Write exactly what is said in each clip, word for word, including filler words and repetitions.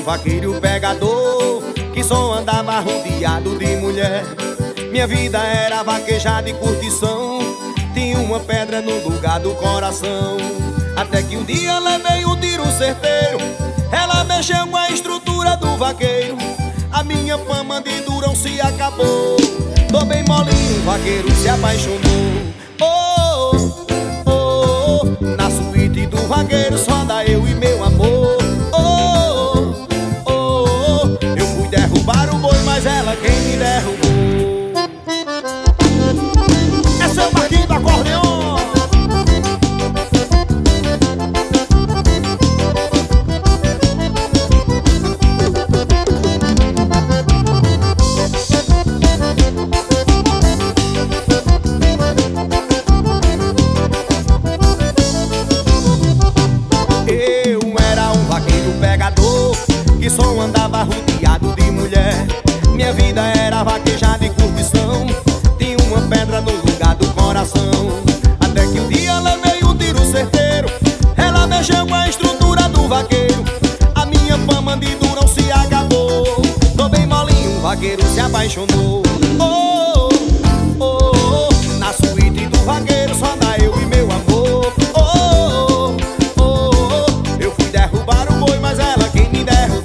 vaqueiro pegador que só andava rodeado de mulher. Minha vida era vaquejada e curtição, tinha uma pedra no lugar do coração. Até que um dia levei um tiro certeiro, ela mexeu com a estrutura do vaqueiro. A minha fama de durão se acabou, tô bem molinho, o vaqueiro se apaixonou. Oh, oh, oh, na suíte do vaqueiro só anda eu e meu amor. Oh, oh, oh, eu fui derrubar o boi, mas ela quem me derrubou. Esse é o Marquinhos do acordeon. Que só andava rodeado de mulher. Minha vida era vaquejada e curtição, tinha uma pedra no lugar do coração. Até que um dia levei um tiro certeiro, ela mexeu com a estrutura do vaqueiro. A minha fama de durão se acabou, tô bem molinho, o vaqueiro se apaixonou. Oh, oh, oh, na suíte do vaqueiro só anda eu e meu amor. Oh, oh, oh, eu fui derrubar o boi, mas ela quem me derrubou.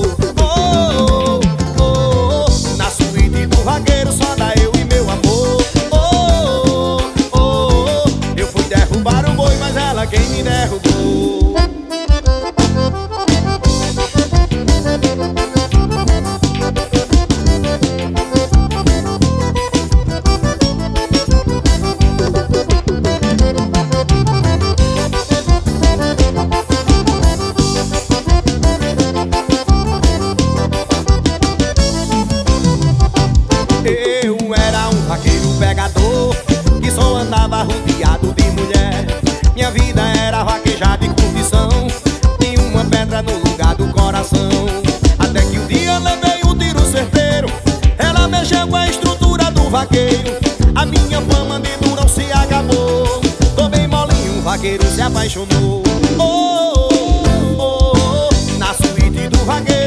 Vaqueiro só anda eu e meu amor. Oh, oh, oh, eu fui derrubar o boi, mas ela quem me derrubou. Eu era um vaqueiro pegador que só andava rodeado de mulher. Minha vida era vaquejada e curtição, tinha uma pedra no lugar do coração. Até que um dia levei um tiro certeiro, ela mexeu com a estrutura do vaqueiro. A minha fama de durão se acabou, tô bem molinho, o vaqueiro se apaixonou. Oh, oh, oh, na suíte do vaqueiro